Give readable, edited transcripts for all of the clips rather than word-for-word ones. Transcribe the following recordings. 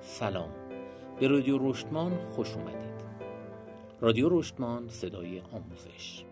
سلام، به رادیو رشتمان خوش اومدید. رادیو رشتمان، صدای آموزش.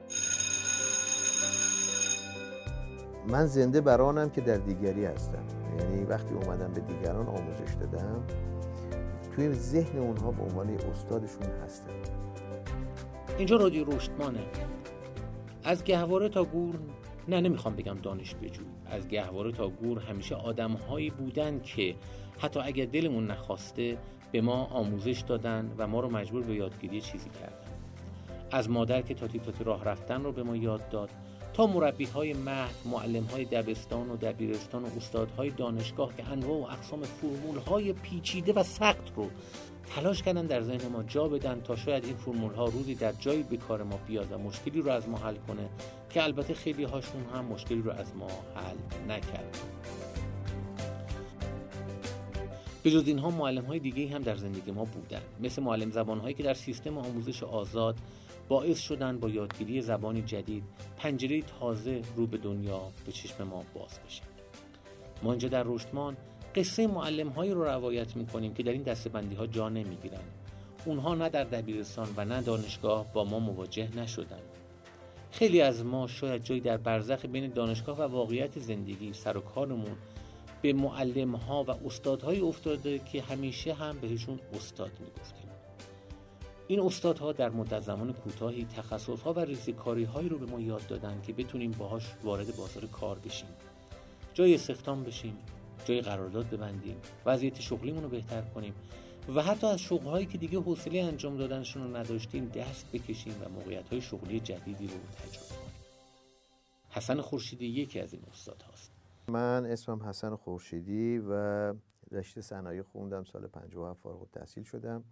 من زنده برانم که در دیگری هستم. یعنی وقتی اومدم به دیگران آموزش دادم، توی ذهن اونها به عنوان استادشون هستم. اینجا رادیو رشتمانه. از گهواره تا گور، نمیخوام بگم دانش بجو، از گهواره تا گور همیشه آدم‌هایی بودن که حتی اگر دلمون نخواسته به ما آموزش دادن و ما رو مجبور به یادگیری چیزی کردن. از مادر که تاتی راه رفتن رو به ما یاد داد، تا مربی‌های مهد، معلم‌های دبستان و دبیرستان و استادهای دانشگاه که انواع و اقسام فرمول‌های پیچیده و سخت رو تلاش کردن در ذهن ما جا بدن تا شاید این فرمول‌ها روزی در جایی به کار ما بیاد و مشکلی رو از ما حل کنه، که البته خیلی هاشون هم مشکلی رو از ما حل نکردن. به جز اینها معلم‌های دیگه‌ای هم در زندگی ما بودن، مثل معلم زبان‌هایی که در سیستم آموزش آزاد باعث شدن با یادگیری زبانی جدید پنجره تازه رو به دنیا به چشم ما باز بشه. ما اینجا در رشتمان قصه معلم‌هایی رو روایت می‌کنیم که در این دسته‌بندی‌ها جا نمی‌گیرن. اونها نه در دبیرستان و نه دانشگاه با ما مواجه نشدن. خیلی از ما شاید جایی در برزخ بین دانشگاه و واقعیت زندگی سر و کارمون به معلم‌ها و استادهای افتاده که همیشه هم بهشون استاد می‌گفتیم. این استادها در مدت زمان کوتاهی تخصص‌ها و ریزکاری‌هایی رو به ما یاد دادن که بتونیم باهاش وارد بازار کار بشیم، جای استخدام بشیم، جای قرارداد ببندیم، وضعیت شغلیمون رو بهتر کنیم و حتی از شغل‌هایی که دیگه حوصله انجام دادنشون رو نداشتیم دست بکشیم و موقعیت‌های شغلی جدیدی رو تجربه کنیم. حسن خورشیدی یکی از این استادهاست. من اسمم حسن خورشیدی و رشته صنایع خوندم. سال 57 فارغ التحصیل شدم.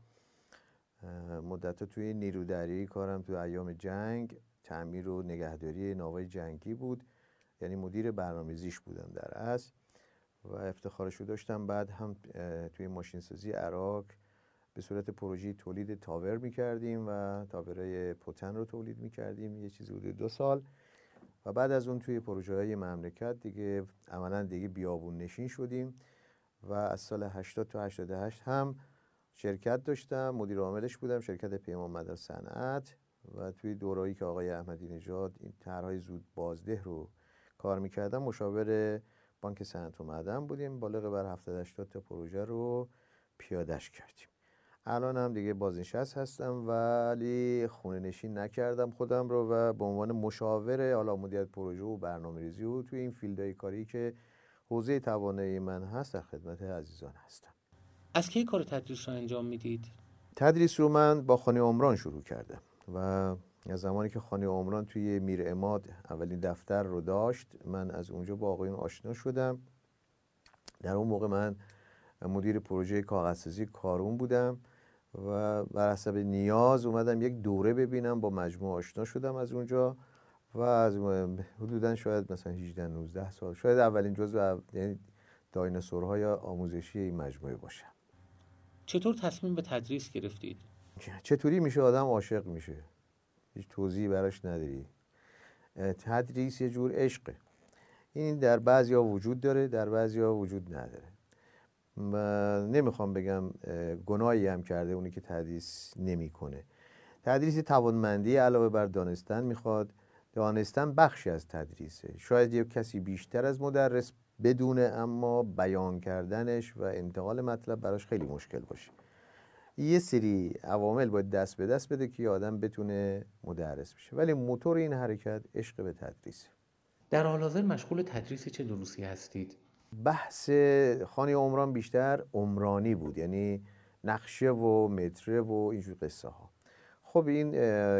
مدت توی نیرودریایی کارم توی ایام جنگ، تعمیر و نگهداری ناوهای جنگی بود. یعنی مدیر برنامه‌ریزیش بودم در اصل و افتخارشو داشتم. بعد هم توی ماشینسازی عراق به صورت پروژه تولید تاور می‌کردیم و تاورهای پوتن رو تولید می‌کردیم، یه چیزی حدود 2 سال. و بعد از اون توی پروژه‌های مملکت دیگه عملاً دیگه بیابون نشین شدیم و از سال 80 تا 88 هم شرکت داشتم، مدیر عاملش بودم، شرکت پیمان مدار صنعت. و توی دوره‌ای که آقای احمدی نژاد این طرح‌های زود بازده رو کار می‌کردم، مشاور بانک صنعت و معدن بودیم. بالغ بر 70-80 تا پروژه رو پیاده‌اش کردیم. الان هم دیگه بازنشست هستم ولی خونه نشین نکردم خودم رو و به عنوان مشاور حالا مدیریت پروژه و برنامه‌ریزی و توی این فیلدهای کاری که حوزه توانایی من هست در خدمت عزیزان هستم. از کی کار تدریس رو انجام میدید؟ تدریس رو من با خانه عمران شروع کردم و از زمانی که خانه عمران توی میر عماد اولین دفتر رو داشت، من از اونجا با آقایون آشنا شدم. در اون موقع من مدیر پروژه کاغذسازی کارون بودم و بر حسب نیاز اومدم یک دوره ببینم، با مجموعه آشنا شدم از اونجا و از حدوداً شاید مثلا 18-19 سال شاید اولین جزء یعنی دایناسورهای آموزشی این مجموعه باشم. چطور تصمیم به تدریس گرفتید؟ چطوری میشه آدم عاشق میشه؟ هیچ توضیحی براش نداری. تدریس یه جور عشقه. این در بعضیا وجود داره، در بعضیا وجود نداره. نمیخوام بگم گناهی هم کرده اونی که تدریس نمیکنه. تدریس توانمندی علاوه بر دانستن میخواد. دانستن بخشی از تدریسه. شاید یک کسی بیشتر از مدرس بدونه، اما بیان کردنش و انتقال مطلب براش خیلی مشکل باشه. یه سری عوامل باید دست به دست بده که آدم بتونه مدرس بشه، ولی موتور این حرکت عشق به تدریسه. در حال حاضر مشغول تدریس چه دروسی هستید؟ بحث خانه عمران بیشتر عمرانی بود، یعنی نقشه و متره و اینجور قصه ها. خب این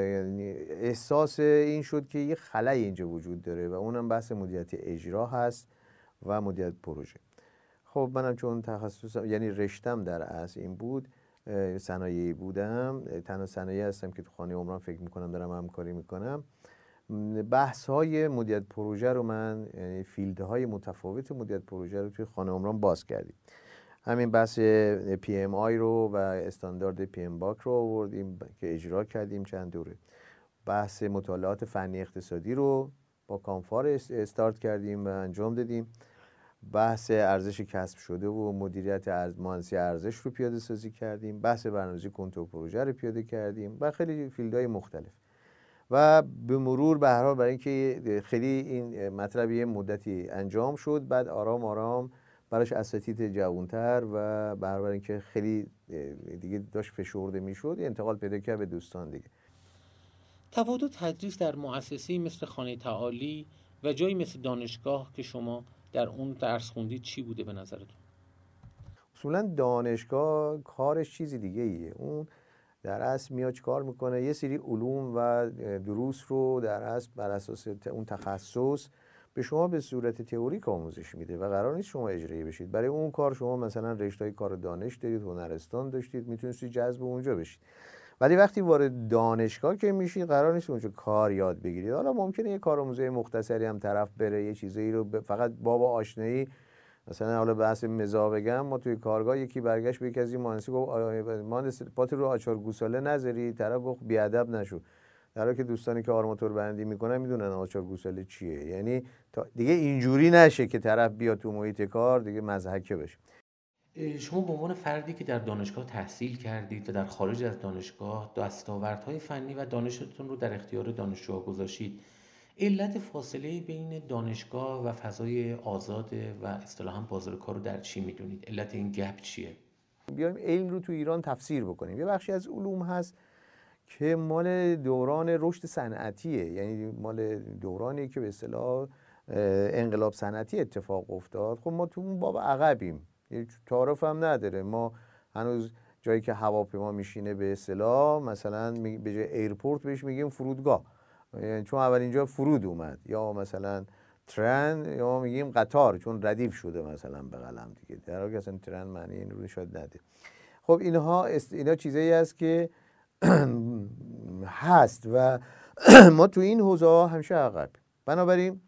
احساس این شد که یه خلایی اینجا وجود داره و اونم بحث مدیریت اجرا هست و مدیریت پروژه. خب منم چون تخصصم یعنی رشتم در اصل این بود، صنایعی بودم، تنها صنایعی هستم که تو خانه عمران فکر میکنم دارم همکاری میکنم. بحث های مدیریت پروژه رو من، یعنی فیلدهای متفاوت مدیریت پروژه رو توی خانه عمران باز کردیم. همین بحث PMI رو و استاندارد PM باک رو آوردیم که اجرا کردیم چند دوره. بحث مطالعات فنی اقتصادی رو با کانفار استارت کردیم و انجام دادیم بحث ارزش کسب شده و مدیریت مهندسی ارزش رو پیاده سازی کردیم، بحث برنامه‌ریزی کنترل پروژه رو پیاده کردیم و خیلی فیلدهای مختلف. و به مرور به هر حال برای اینکه خیلی این مطلب یه مدتی انجام شد، بعد آرام آرام براش اساتید جوانتر و به هر حال اینکه خیلی دیگه داشت فشرده میشد انتقال پیدا کرد به دوستان دیگه. تفاوت تدریس در مؤسسه‌ای مثل خانه تعالی و جایی مثل دانشگاه که شما در اون درس خوندید چی بوده به نظرتون؟ اصولا دانشگاه کارش چیزی دیگه ایه. اون در اصل میاد چه کار میکنه؟ یه سری علوم و دروس رو در اصل بر اساس اون تخصص به شما به صورت تئوریک آموزش میده و قرار نیست شما اجرایی بشید. برای اون کار شما مثلا رشته‌های کار دانش دارید، هنرستان داشتید، میتونستید جذب اونجا بشید. ولی وقتی وارد دانشگاه که میشید قرار نیست اونجا کار یاد بگیرید. حالا ممکنه یه کارآموزی مختصری هم طرف بره یه چیزایی رو فقط بابا آشنایی، مثلا حالا بحث مزاح بگم، ما توی کارگاه یکی برگشت به یکی از این مهندسی گفت مهندس پات رو آچار گوساله نذاری، طرف گفت بیادب نشو، در حالی که دوستانی که آرماتور بندی میکنن میدونن آچار گوساله چیه. یعنی دیگه اینجوری نشه که طرف بیاد تو محیط کار دیگه مضحکه بشه. شما به عنوان فردی که در دانشگاه تحصیل کردید و در خارج از دانشگاه دستاوردهای فنی و دانشتون رو در اختیار دانشجوها گذاشتید، علت فاصله بین دانشگاه و فضای آزاد و اصطلاحاً بازار کار رو در چی میدونید؟ علت این گپ چیه؟ بیایم علم رو تو ایران تفسیر بکنیم. یه بخشی از علوم هست که مال دوران رشد صنعتیه، یعنی مال دورانی که به اصطلاح انقلاب صنعتی اتفاق افتاد. خب ما تو اون باب عقبیم، تعارف هم نداره. ما هنوز جایی که هواپیما میشینه به اصطلاح مثلا به جای ایرپورت بهش میگیم فرودگاه، یعنی چون اول اینجا فرود اومد، یا مثلا ترن، یا ما میگیم قطار چون ردیف شده مثلا به قلم دیگه، در حالی که اصلا ترن معنی این رو شاید نده. خب اینا چیزایی است که هست و ما تو این حوزه ها همیشه عقب. بنابراین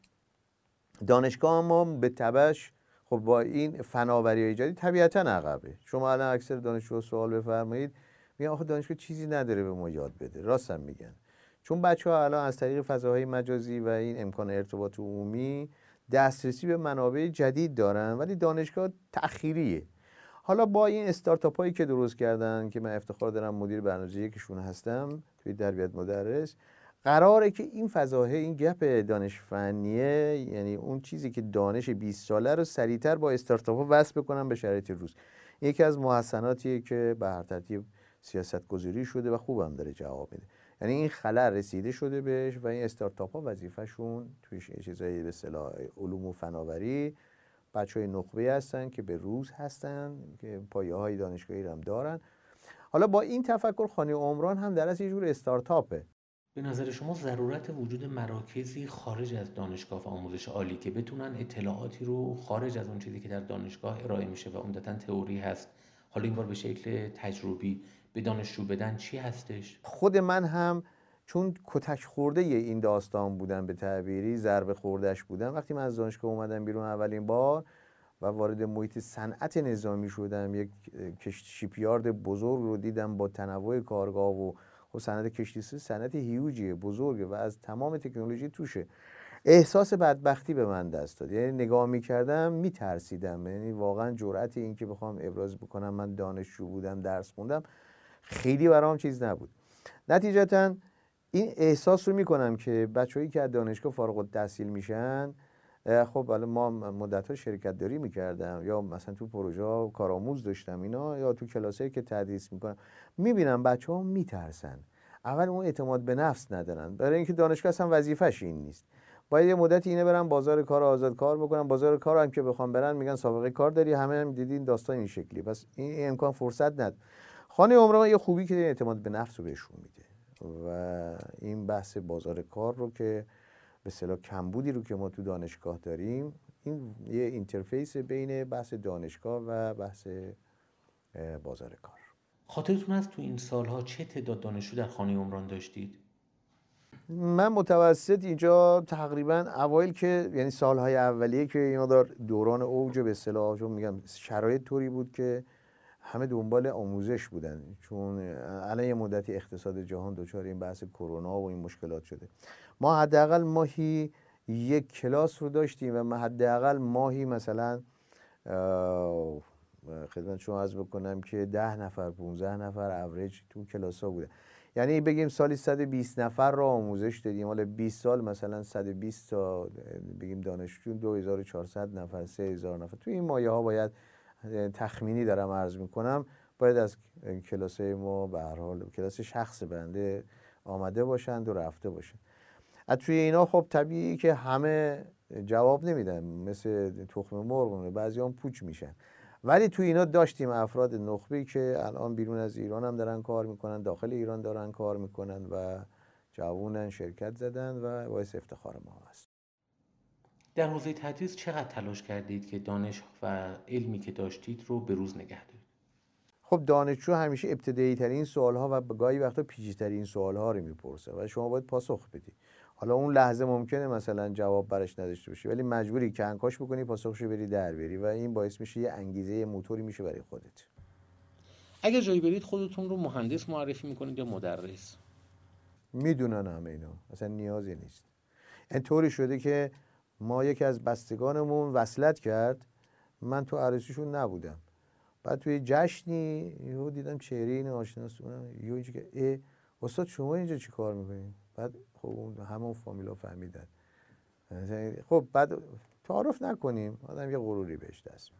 دانشگاه ما به تبعش خب با این فناوری‌های جدید طبیعتاً عقبه. شما الان اکثر دانشجو سوال بفرمایید میگن آخه دانشگاه چیزی نداره به ما یاد بده. راست هم میگن، چون بچه‌ها الان از طریق فضاهای مجازی و این امکان ارتباط عمومی دسترسی به منابع جدید دارن، ولی دانشگاه تأخیریه. حالا با این استارتاپ هایی که درست کردن که من افتخار دارم مدیر برنامه‌ریزی یکیشون هستم توی تربیت مدرس، قراره که این فضاها، این گپ دانش فنیه، یعنی اون چیزی که دانش 20 ساله رو سریعتر با استارتاپ ها وصل بکنن به شرایط روز. یکی از محسناتیه که به هر ترتیب سیاست گذاری شده و خوبم داره جواب میده. یعنی این خلأ رسیده شده بهش و این استارتاپ ها وظیفه‌شون توی چیزای به اصطلاح علوم و فناوری بچهای نخبه هستن که به روز هستن، که پایه‌های دانشگاهی هم دارن. حالا با این تفکر خانه عمران هم در اصل یه جور استارتاپه. به نظر شما ضرورت وجود مراکزی خارج از دانشگاه و آموزش عالی که بتونن اطلاعاتی رو خارج از اون چیزی که در دانشگاه ارائه میشه و عمدتاً تئوری هست، حالا این بار به شکل تجربی به دانشجو بدن چی هستش؟ خود من هم چون کتک خورده این داستان بودم، به تعبیری ضربه خوردهش بودم، وقتی من از دانشگاه اومدم بیرون اولین بار و وارد محیط صنعت نظامی شدم، یک شیپیارد بزرگ رو دیدم با تنوع کارگاه و خب صنعت کشتیسازی صنعت هیوجیه، بزرگه و از تمام تکنولوژی توشه. احساس بدبختی به من دست داد، یعنی نگاه میکردم میترسیدم، یعنی واقعا جرأت این که بخوام ابراز بکنم من دانشجو بودم درس خوندم خیلی برام چیز نبود. نتیجتا این احساس رو میکنم که بچه‌هایی که از دانشگاه فارغ التحصیل میشن، خب حالا ما مدت‌ها شرکت داری میکردم یا مثلا تو پروژه کارآموز داشتم اینا، یا تو کلاسایی که تدریس میکنم، میبینم بچه‌ها میترسن. اول اون اعتماد به نفس ندارن، برای اینکه دانشگاه اصلا وظیفه‌ش این نیست. باید یه مدتی اینه برن بازار کار آزاد کار بکنن، بازار کار هم که بخوام برن میگن سابقه کار داری، همه هم دیدین داستان این شکلی، پس این امکان فرصت ند. خانه عمران یه خوبی که اعتماد به نفس رو بهشون میده و این بحث بازار کار رو که به اصطلاح کمبودی رو که ما تو دانشگاه داریم، این یه اینترفیس بین بحث دانشگاه و بحث بازار کار. خاطرتون هست تو این سالها چه تعداد دانشجو در خانه عمران داشتید؟ من متوسط اینجا تقریبا اوایل که یعنی سالهای اولیه که اینا دوران اوج به اصطلاح، چون میگم شرایط طوری بود که همه دنبال آموزش بودن، چون الان یه مدتی اقتصاد جهان دچار این بحث کرونا و این مشکلات شده. ما حداقل ماهی یک کلاس رو داشتیم و حداقل ماهی مثلا خدمت شما عرض بکنم که 10 نفر 15 نفر اوریج تو کلاس ها بوده. یعنی بگیم سالی 120 نفر را آموزش دادیم. حالا 20 سال مثلا 120 تا بگیم دانشجو 2400 نفر 3000 نفر تو این مایه ها باید تخمینی دارم عرض میکنم باید از کلاس ما به هر حال کلاس شخص بنده آمده باشند و رفته باشند. از توی اینا خب طبیعی که همه جواب نمیدن، مثل تخم مرغ بعضی هم پوچ میشن، ولی توی اینا داشتیم افراد نخبه‌ای که الان بیرون از ایران هم دارن کار میکنن، داخل ایران دارن کار میکنن و جوونن، شرکت زدن و باعث افتخار ما هست. در حوزه تدریس چقدر تلاش کردید که دانش و علمی که داشتید رو به روز نگه دارید؟ خب دانشجو همیشه ابتدایی ترین سوال ها و گاهی وقتا پیچیده ترین سوال ها رو میپرسه و شما باید پاسخ بدی. حالا اون لحظه ممکنه مثلا جواب برش نداشته باشی، ولی مجبوری کنکاش بکنی، پاسخشو بری در بری و این باعث میشه یه انگیزه، یه موتوری میشه برای خودت. اگر جایی برید خودتون رو مهندس معرفی میکنید یا مدرس؟ میدونن همه اینا، اصلا نیازی نیست. اینطوری شده که ما یکی از بستگانمون وصلت کرد، من تو عروسیشون نبودم، بعد توی جشنی یهو دیدم چهره این آشناس اونم یهو اینجوری که استاد شما اینجا چی کار میکنین؟ بعد خب همون فامیلا فهمیدن. خب بعد تعارف نکنیم، آدم یه غروری بهش دست.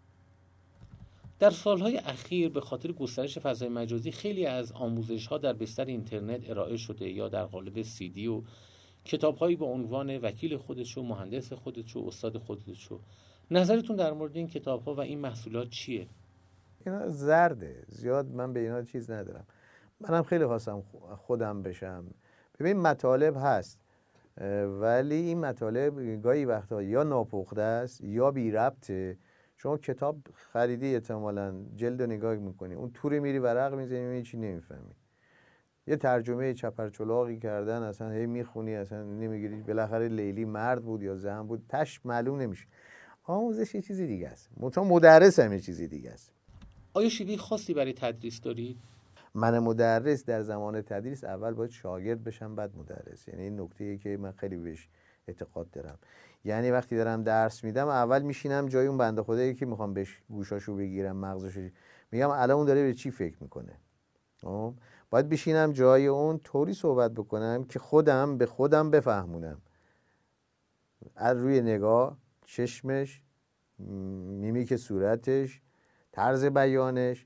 در سالهای اخیر به خاطر گسترش فضای مجازی خیلی از آموزش‌ها در بستر اینترنت ارائه شده یا در قالب CD و کتاب‌هایی با عنوان وکیل خودشو، مهندس خودشو، استاد خودشو. نظرتون در مورد این کتاب‌ها و این محصولات چیه؟ اینا زرده، زیاد من به اینا چیز ندارم. منم خیلی خواستم خودم بشم. ببین مطالب هست ولی این مطالب گاهی وقتا یا ناپخته است یا بی ربطه. شما کتاب خریدی احتمالاً جلد رو نگاه میکنی، اون توری میری ورق میزنی میبینی چی نمیفهمی، یه ترجمه چپرچلاقی کردن اصلا هی میخونی اصلا نمیگیری، بالاخره لیلی مرد بود یا زن بود تش معلوم نمیشه. آموزش یه چیزی دیگه است، مدرس هم یه چیزی دیگه است. آیا شیوه خاصی برای تدریس دارید؟ من مدرس در زمان تدریس اول باید شاگرد بشم بعد مدرس. یعنی این نکته‌ای که من خیلی بهش اعتقاد دارم. یعنی وقتی دارم درس میدم اول میشینم جای اون بنده خدایی که میخوام بهش گوشاشو بگیرم، مغزشو، میگم الان اون داره به چی فکر میکنه. باید بشینم جای اون طوری صحبت بکنم که خودم به خودم بفهمونم، از روی نگاه، چشمش، میمیک صورتش، طرز بیانش،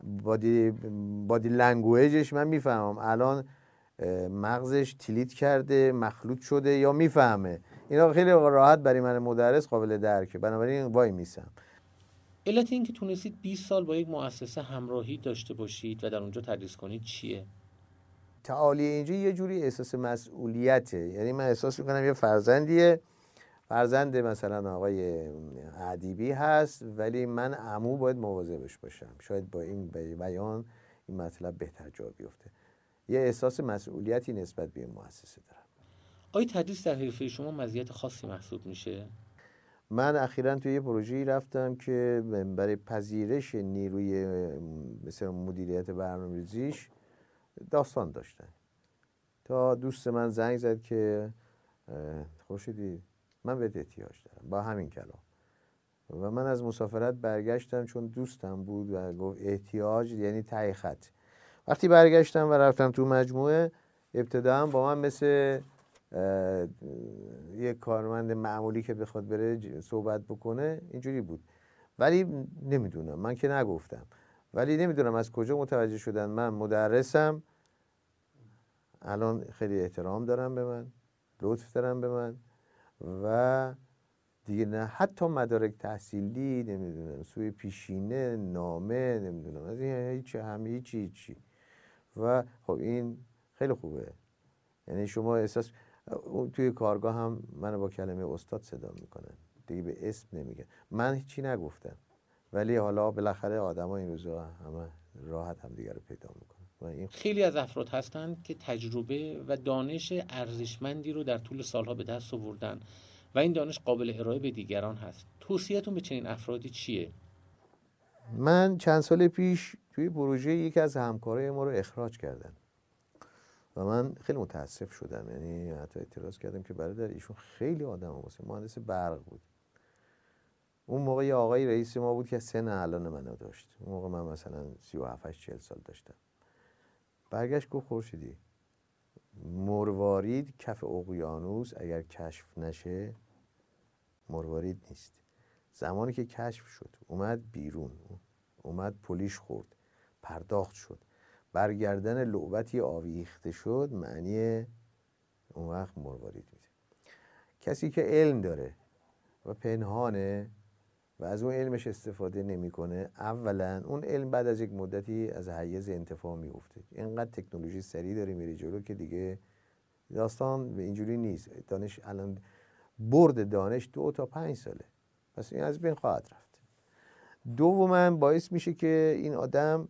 بادی لنگویجش، من میفهمم الان مغزش تیلیت کرده، مخلوط شده یا میفهمه. اینا خیلی راحت برای من مدرس قابل درکه، بنابراین وای میسم. علت این که تونستید 20 سال با یک مؤسسه همراهی داشته باشید و در اونجا تدریس کنید چیه؟ تعالی اینجا یه جوری احساس مسئولیته. یعنی من احساس میکنم یه فرزند مثلا آقای ادیبی هست ولی من عمو باید مواظبش باشم، شاید با این بیان این مطلب بهتر جا بیفته. یه احساس مسئولیتی نسبت به این مؤسسه دارم. آیا تدریس در حرفه شما مزیت خاصی محسوب میشه؟ من اخیراً توی یه پروژه‌ای رفتم که برای پذیرش نیروی مثلا مدیریت برنامه‌ریزیش داستان داشتن. تا دوست من زنگ زد که خورشیدی من بهت احتیاج دارم، با همین کلام. و من از مسافرت برگشتم چون دوستم بود و گفت احتیاج یعنی ته خط. وقتی برگشتم و رفتم تو مجموعه، ابتداً با من مثل یک کارمند معمولی که بخواد بره صحبت بکنه اینجوری بود. ولی نمیدونم، من که نگفتم، ولی نمیدونم از کجا متوجه شدن من مدرسم. الان خیلی احترام دارم به من، لطف دارم به من و دیگه نه حتی مدارک تحصیلی نمیدونم، سوی پیشینه، نامه، نمیدونم از این هیچی. و خب این خیلی خوبه. یعنی شما احساس توی کارگاه هم منو با کلمه استاد صدا میکنن، دیگه به اسم نمیگن. من هیچی نگفتم ولی حالا بالاخره آدما این روزا همه راحت هم دیگه رو پیدا میکنن. خیلی از افراد هستند که تجربه و دانش ارزشمندی رو در طول سالها به دست آوردن و این دانش قابل ارائه به دیگران هست. توصیه‌تون به چنین افرادی چیه؟ من چند سال پیش توی پروژه یکی از همکارای ما رو اخراج کردن و من خیلی متاسف شدم، یعنی حتی اعتراض کردم که برادر ایشون خیلی آدم واسه مهندس برق بود. اون موقع یه آقای رئیس ما بود که سن الان منو داشت. اون موقع من مثلا 37-40 سال داشتم. برگشت گفت خورشیدی، مروارید کف اقیانوس اگر کشف نشه مروارید نیست. زمانی که کشف شد، اومد بیرون، اومد پلیش خورد، پرداخت شد، برگردن لعبتی آویخته شد، معنی اون وقت مروارید میده. کسی که علم داره و پنهانه و از اون علمش استفاده نمیکنه، اولا اون علم بعد از یک مدتی از حیز انتفاع میفته. اینقدر تکنولوژی سریع داره میره جلو که دیگه داستان به اینجوری نیست. دانش الان برد دانش 2 تا 5 ساله، پس این از بین خواهد رفت. دوما باعث میشه که این آدم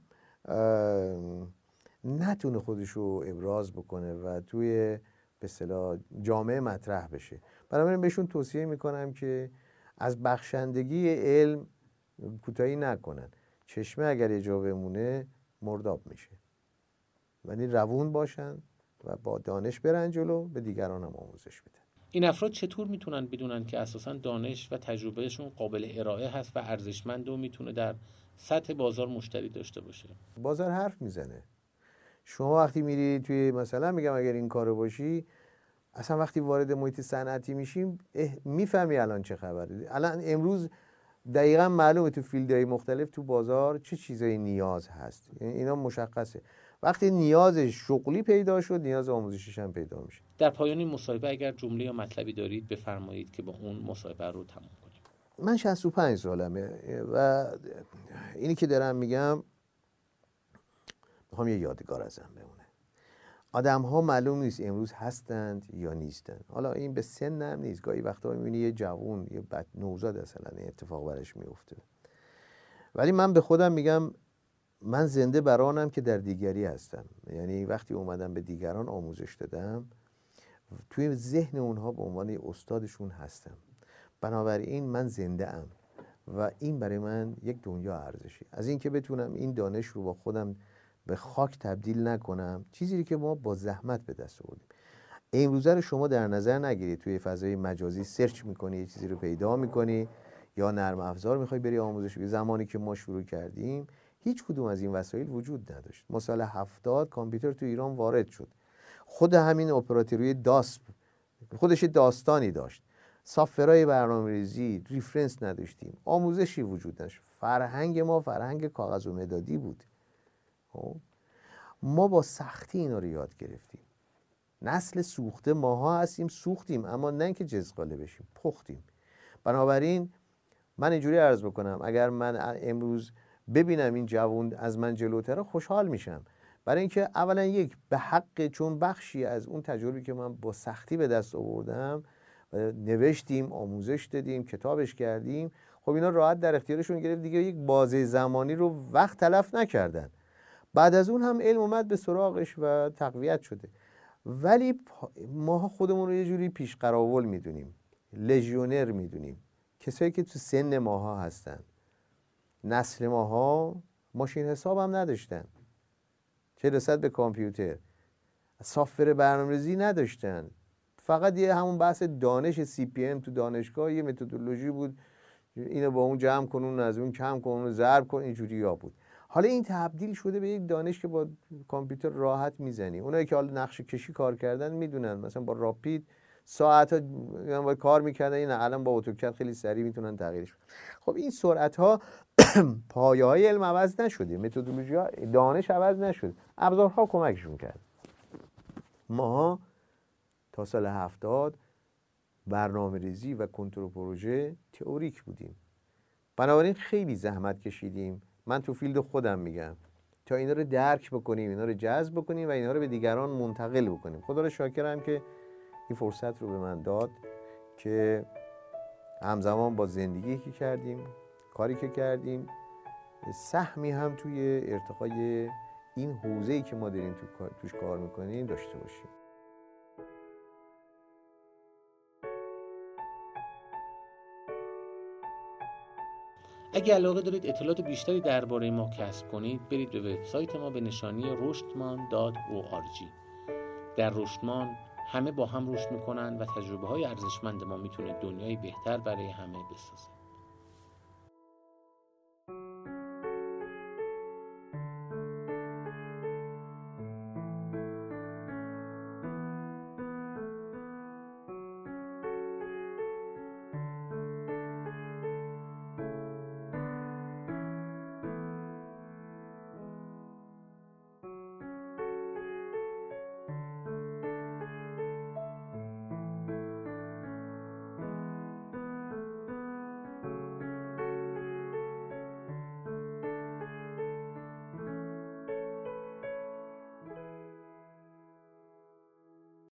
نتونه خودشو ابراز بکنه و توی به اصطلاح جامعه مطرح بشه. بنابراین بهشون توصیه میکنم که از بخشندگی علم کوتاهی نکنن. چشمه اگر یه جا بمونه مرداب میشه، ولی روون باشن و با دانش برن جلو، به دیگران هم آموزش بدن. این افراد چطور میتونن بدونن که اساساً دانش و تجربهشون قابل ارائه هست و ارزشمند و میتونه در سطح بازار مشتری داشته باشه؟ بازار حرف میزنه. شما وقتی میری توی مثلا میگم اگر این کارو باشی، اصلا وقتی وارد محیط صنعتی میشیم میفهمی الان چه خبره. الان امروز دقیقاً معلومه تو فیلدهای مختلف تو بازار چه چیزایی نیاز هست. اینا مشخصه. وقتی نیاز شغلی پیدا شد، نیاز آموزشیش هم پیدا میشه. در پایان این مصاحبه اگر جمله یا مطلبی دارید بفرمایید که با اون مصاحبه رو تموم کنیم. من 65 سالمه و اینی که دارم میگم میخوام یه یادگار ازم بمونه. آدم ها معلوم نیست امروز هستند یا نیستند. حالا این به سن هم نیست. گاهی وقتا میبینی یه جوون، یه نوزاد اصلا این اتفاق برش میفته. ولی من به خودم میگم من زنده برانم که در دیگری هستم. یعنی وقتی اومدم به دیگران آموزش دادم، توی ذهن اونها به عنوان استادشون هستم. بنابراین من زنده ام و این برای من یک دنیا ارزشی. از این که بتونم این دانش رو با خودم به خاک تبدیل نکنم، چیزی که ما با زحمت به دست آوردیم. امروزه رو شما در نظر نگیرید. توی فضای مجازی سرچ میکنی، یه چیزی رو پیدا میکنی، یا نرم افزار میخوای بری آموزش بدی. زمانی که ما شروع کردیم هیچ کدوم از این وسایل وجود نداشت. ما سال 70 کامپیوتر تو ایران وارد شد. خود همین اپراتوری داس خودش داستانی داشت. سافرهای برنامه‌ریزی، ریفرنس نداشتیم، آموزشی وجود داشت. فرهنگ ما فرهنگ کاغذ و مدادی بود. ما با سختی اینا رو یاد گرفتیم. نسل سوخته ماها هستیم، سوختیم، اما نه اینکه جزقاله بشیم، پختیم. بنابراین من اینجوری عرض بکنم، اگر من امروز ببینم این جوان از من جلوتره، خوشحال میشم. برای اینکه اولا یک به حق، چون بخشی از اون تجربی که من با سختی به دست آوردم، نوشتیم، آموزش دادیم، کتابش کردیم، خب اینا راحت در اختیارشون گرفت دیگه. یک بازه زمانی رو وقت تلف نکردن. بعد از اون هم علم اومد به سراغش و تقویت شده. ولی ما خودمون رو یه جوری پیش قراول میدونیم، لژیونر میدونیم. کسایی که تو سن ماها هستن، نسل ماها ماشین حساب هم نداشتن، چه رسد به کامپیوتر. سافر برنامه‌ریزی نداشتن. فقط یه همون بحث دانش CPM تو دانشگاه یه متدولوژی بود، اینو با اون جمع کن، اون از اون کم کن، اون ضرب کن، اینجوری ها بود. حالا این تبدیل شده به یک دانش که با کامپیوتر راحت میزنی. اونایی که حالا نقشه کشی کار کردن میدونن، مثلا با راپید ساعت‌ها با کار میکردن، این الان با اتوکد خیلی سریع میتونن تغییرش بدن. خب این سرعت‌ها پایه‌های علم عوض نشده، متدولوژی‌ها، دانش عوض نشده، ابزارها کمکشون کرد. ما تا سال 70 برنامه‌ریزی و کنترل پروژه تئوریک بودیم. بنابراین خیلی زحمت کشیدیم. من تو فیلد خودم میگم تا اینا رو درک بکنیم، اینا رو جذب بکنیم و اینا رو به دیگران منتقل بکنیم. خدا رو شاکرم که این فرصت رو به من داد که همزمان با زندگی که کردیم، کاری که کردیم، سهمی هم توی ارتقای این حوزه‌ای که ما داریم توش کار میکنیم داشته باشیم. اگه علاقه دارید اطلاعات بیشتری درباره ما کسب کنید، برید به وبسایت ما به نشانی rushdman.org. در رشدمان همه با هم رشد میکنن و تجربه های ارزشمند ما میتونه دنیای بهتر برای همه بسازه.